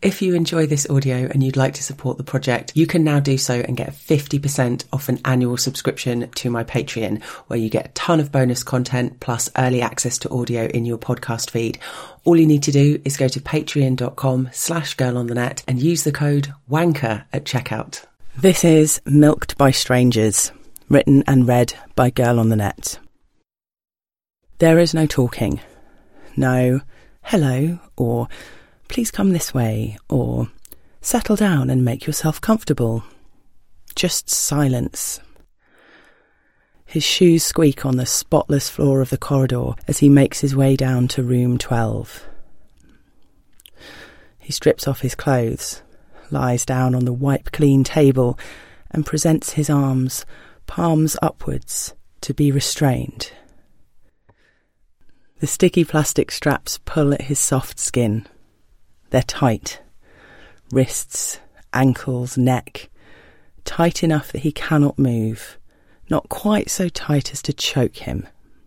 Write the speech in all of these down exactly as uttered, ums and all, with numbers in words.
If you enjoy this audio and you'd like to support the project, you can now do so and get fifty percent off an annual subscription to my Patreon, where you get a ton of bonus content plus early access to audio in your podcast feed. All you need to do is go to patreon.com slash girl on the net and use the code WANKER at checkout. This is Milked by Strangers, written and read by Girl on the Net. There is no talking. No hello or please come this way, or settle down and make yourself comfortable. Just silence. His shoes squeak on the spotless floor of the corridor as he makes his way down to room twelve. He strips off his clothes, lies down on the wipe-clean table, and presents his arms, palms upwards, to be restrained. The sticky plastic straps pull at his soft skin. They're tight. Wrists, ankles, neck. Tight enough that he cannot move. Not quite so tight as to choke him.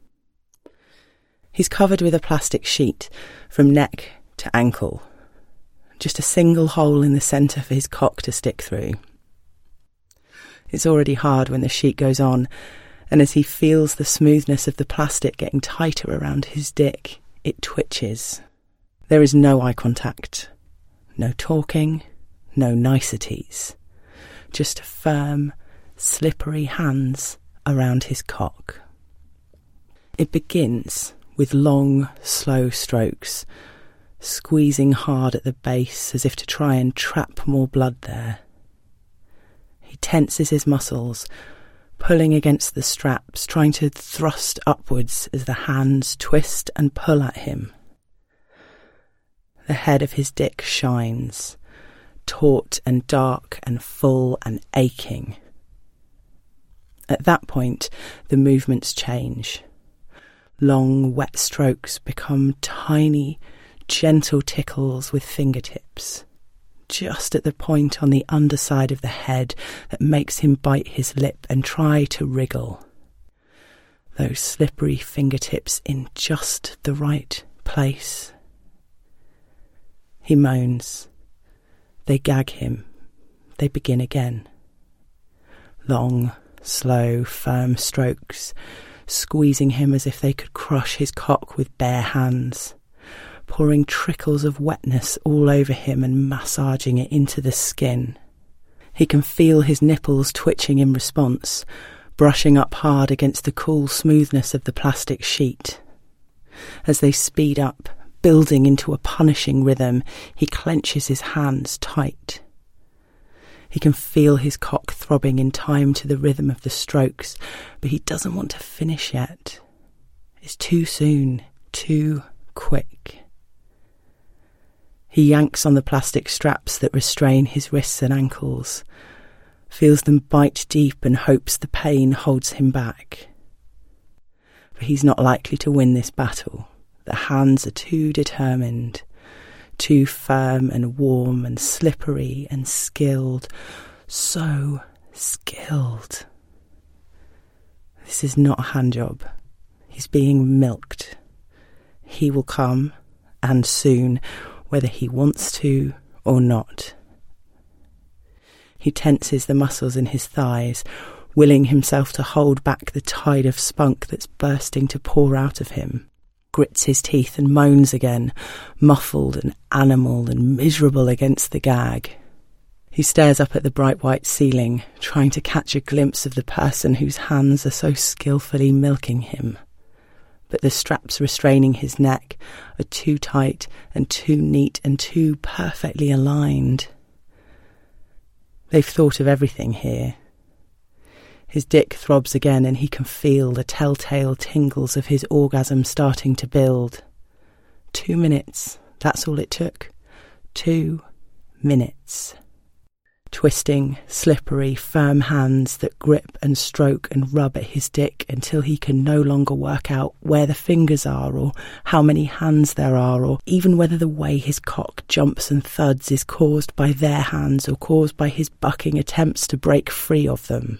He's covered with a plastic sheet from neck to ankle. Just a single hole in the centre for his cock to stick through. It's already hard when the sheet goes on, and as he feels the smoothness of the plastic getting tighter around his dick, it twitches. There is no eye contact, no talking, no niceties, just firm, slippery hands around his cock. It begins with long, slow strokes, squeezing hard at the base as if to try and trap more blood there. He tenses his muscles, pulling against the straps, trying to thrust upwards as the hands twist and pull at him. The head of his dick shines, taut and dark and full and aching. At that point, the movements change. Long, wet strokes become tiny, gentle tickles with fingertips, just at the point on the underside of the head that makes him bite his lip and try to wriggle. Those slippery fingertips in just the right place. He moans. They gag him. They begin again. Long, slow, firm strokes, squeezing him as if they could crush his cock with bare hands, pouring trickles of wetness all over him and massaging it into the skin. He can feel his nipples twitching in response, brushing up hard against the cool smoothness of the plastic sheet. As they speed up, building into a punishing rhythm, he clenches his hands tight. He can feel his cock throbbing in time to the rhythm of the strokes, but he doesn't want to finish yet. It's too soon, too quick. He yanks on the plastic straps that restrain his wrists and ankles, feels them bite deep and hopes the pain holds him back. But he's not likely to win this battle. The hands are too determined, too firm and warm and slippery and skilled. So skilled. This is not a handjob. He's being milked. He will come, and soon, whether he wants to or not. He tenses the muscles in his thighs, willing himself to hold back the tide of spunk that's bursting to pour out of him. Grits his teeth and moans again, muffled and animal and miserable against the gag. He stares up at the bright white ceiling, trying to catch a glimpse of the person whose hands are so skillfully milking him. But the straps restraining his neck are too tight and too neat and too perfectly aligned. They've thought of everything here. His dick throbs again and he can feel the telltale tingles of his orgasm starting to build. Two minutes, that's all it took. Two minutes. Twisting, slippery, firm hands that grip and stroke and rub at his dick until he can no longer work out where the fingers are or how many hands there are or even whether the way his cock jumps and thuds is caused by their hands or caused by his bucking attempts to break free of them.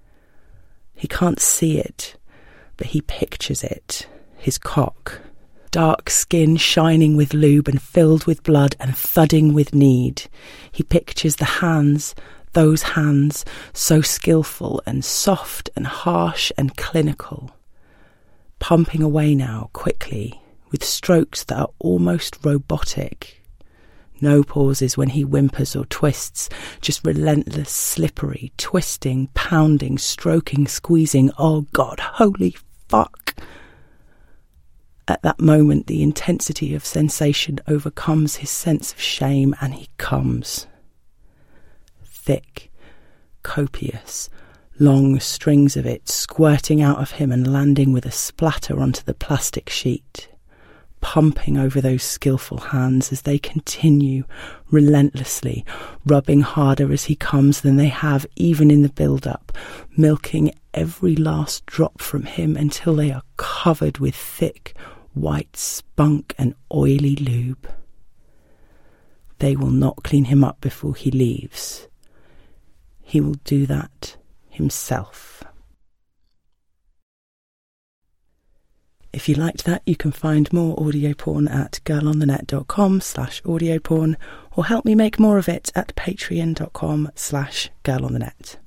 He can't see it, but he pictures it, his cock, dark skin shining with lube and filled with blood and thudding with need. He pictures the hands, those hands, so skillful and soft and harsh and clinical, pumping away now quickly with strokes that are almost robotic. No pauses when he whimpers or twists, just relentless, slippery, twisting, pounding, stroking, squeezing. Oh God, holy fuck! At that moment, the intensity of sensation overcomes his sense of shame and he comes. Thick, copious, long strings of it squirting out of him and landing with a splatter onto the plastic sheet, pumping over those skillful hands as they continue relentlessly, rubbing harder as he comes than they have even in the build-up, milking every last drop from him until they are covered with thick, white spunk and oily lube. They will not clean him up before he leaves. He will do that himself. If you liked that, you can find more audio porn at girlonthenet.com slash audio porn or help me make more of it at patreon.com slash girlonthenet.